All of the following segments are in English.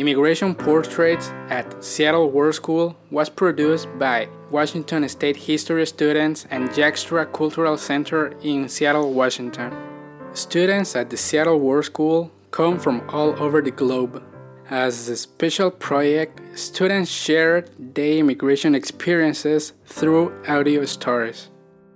Immigration Portraits at Seattle World School was produced by Washington State History students and Dykstra Cultural Center in Seattle, Washington. Students at the Seattle World School come from all over the globe. As a special project, students shared their immigration experiences through audio stories.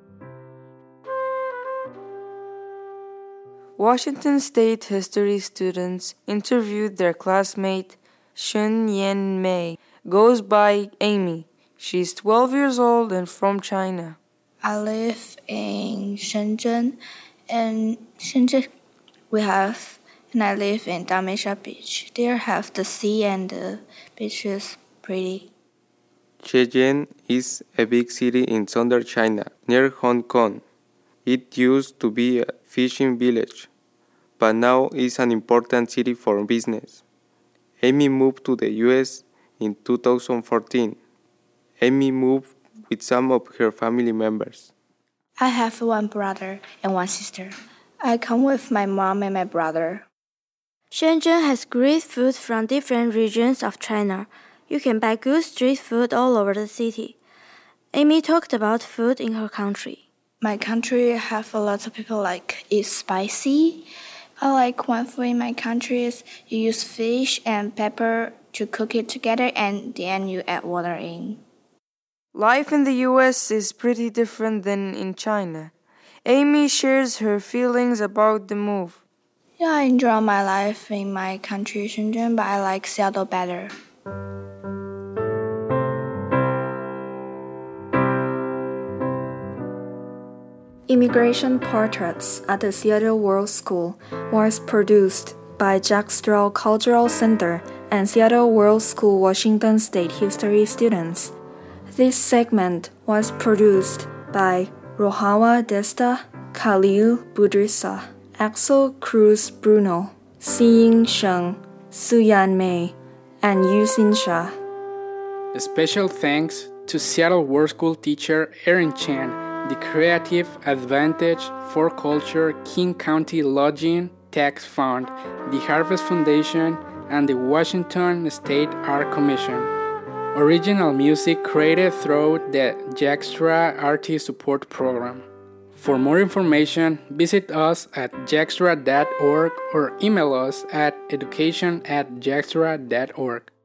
Washington State history students interviewed their classmate Shun Yan Mei, goes by Amy. She's 12 years old and from China. I live in Shenzhen, and Shenzhen and I live in Damesha Beach. There have the sea and the beach is pretty. Shenzhen is a big city in southern China, near Hong Kong. It used to be a fishing village, but now is an important city for business. Amy moved to the US in 2014. Amy moved with some of her family members. I have one brother and one sister. I come with my mom and my brother. Shenzhen has great food from different regions of China. You can buy good street food all over the city. Amy talked about food in her country. My country have a lot of people like eat spicy. I like one food in my country is you use fish and pepper to cook it together and then you add water in. Life in the US is pretty different than in China. Amy shares her feelings about the move. Yeah, I enjoy my life in my country, Shenzhen, but I like Seattle better. Immigration Portraits at the Seattle World School was produced by Dykstra Cultural Center and Seattle World School Washington State History students. This segment was produced by Rohawa Desta, Khalil Budrisa, Axel Cruz Bruno, Xiying Sheng, Suyan Mei, and Yuxin Sha. A special thanks to Seattle World School teacher Erin Chan, the Creative Advantage for Culture King County Lodging Tax Fund, the Harvest Foundation, and the Washington State Art Commission. Original music created through the Dykstra Artist Support Program. For more information, visit us at dykstra.org or email us at education@dykstra.org.